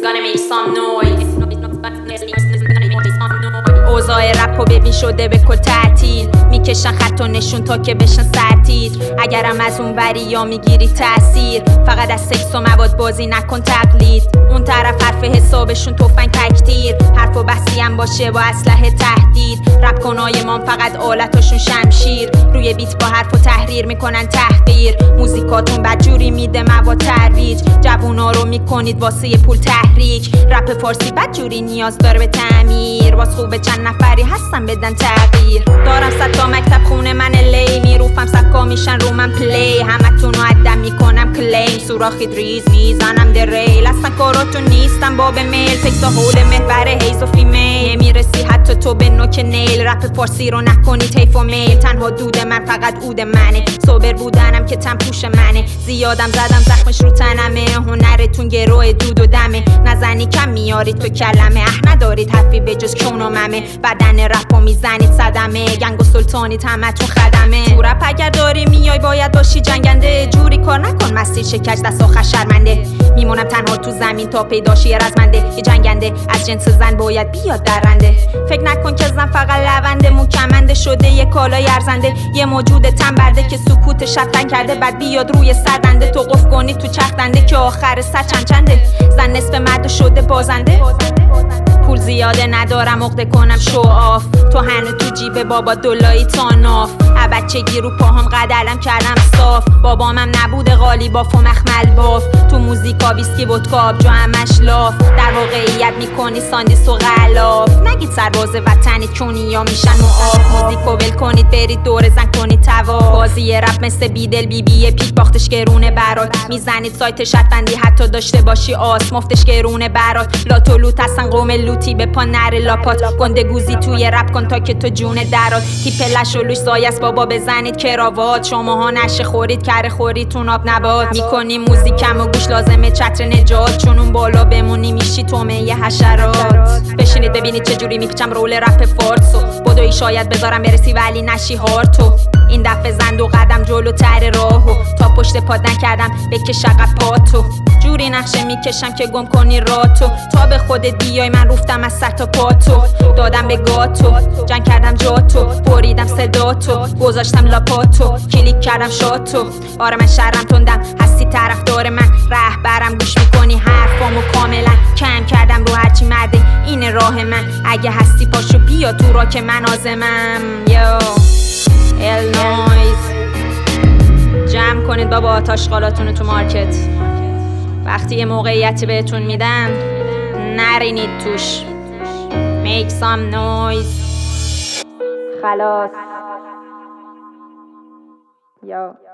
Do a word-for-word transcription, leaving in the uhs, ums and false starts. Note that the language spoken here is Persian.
gonna make some noise. اوضاع رپو ببین شده به کل تعطیل، میکشن خط و نشون تا که بشن سرتیتر. اگرم از اون وری یا میگیری تأثیر، فقط از سکس و مواد بازی نکن تقلید. اون طرف حرف حسابشون تفنگ تکتیر، حرف و بحثی هم باشه با اسلحه تهدید. رپ کنای ما فقط آلتاشون شمشیر، روی بیت با حرف و تحریر میکنن تحقیر. موزیکاتون بدجوری میده مواد ترویج، جوونا رو میکنید واسه پول تحریک. رپ فارسی بدجوری نیاز داره به تعمیر، واس خوبه چند نفری هستن بدن تغییر. دارم صد تا مکتب خونه من لی، میروفم سکا میشن رو من پلی. همتونو عدم میکنم کلیم، سوراخی ریز میزنم در ریل. اصلا کاراتون نیستم باب میل، فکتا حول محور هیز و فیمیل. نمیرسی حتی تو به نوک نیل، رپ فارسی رو نکنی تیف و میل. تنها دود من فقط عود منه، صابر بودنم که تن پوش منه. زیادم زدم زخمش رو تنمه، هنرتون گروه دود و دمه. نزنی کم میارید تو کلمه، اه ندارید حرفی به جز کون و ممه. بدن رپو میزنید صدمه، گنگ و سلطانید همتون خدمه. تو رپ اگر داری میای باید باشی جنگنده، جوری کار نکن مسیر شکش دست آخر شرمنده. میمونم تنها تو زمین تا پیداشی رزمنده، یه جنگنده از جنس زن باید بیاد درنده. فکر نکن که زن فقط لونده، مکمنده شده یه کالای ارزنده. یه موجود تنبرده که سکوت شفتن کرده، بعد بیاد روی سردنده. تو قف کنی تو چختنده که آخر سر چند چنده. زن نصف مرد شده بازنده، پول زیاده ندارم عقده کنم شو آف. تو هنو تو جیب بابا دلایی تا ناف، بچگی رو پاهم قدلم کردم صاف. بابامم نبوده قالی باف و مخمل باف، تو موزیکا ویسکی ودکا آبجو همش لاف. در واقعیت میکنی ساندیس و غلاف، نگید سرباز وطنی چونی یا میشن معاف. موزیکو ول کنید برید دور زن کنید تواف. بازی رپ مثل بیدل بی بی پیک باختش گرونه برات. میزنید سایت شرطبندی حتی داشته باشی آس، مفتش گرونه برات. لاتو لوت هستن قوم لوتی به پا نره لاپات. گنده گوزی توی رپ کن تا که تو جون درات. تیپ لش و لوش سایس بابا بزنید کراوات. شماها نشه خورید کره خوریتون آب نبات. میکنی موزیکم و گوش لازمه چتر نجات، چون اون بالا بمونی میشی تومه یه حشرات. بشینید ببینید چجوری میپیچم رول رپ فارسو. بدوی شاید بذارم برسی ولی نشی هارتو. این دفعه زند و قدم جلوتر راهو، تا پشت پاد نکردم بکش عقب پاتو. جوری نقشه میکشم که گم کنی راتو، تا به خودت بیای من روفتم از سر تا پاتو. دادم به گاتو، جنگ کردم جاتو، بریدم صداتو، گذاشتم لاپاتو، کلیک کردم شاتو. آره من شرم تندم، هستی طرفدار من، رهبرم گوش میکنی حرفامو کاملا. کم کردم رو هرچی مرده این راه من، اگه هستی پاشو بیا تو را که من آزمم. یو ال نویز جمع کنید بابا آتاشقالاتونو تو مارکت. وقتی یه موقعیتی بهتون میدن نرینید توش. Make some noise. خلاص. Yo.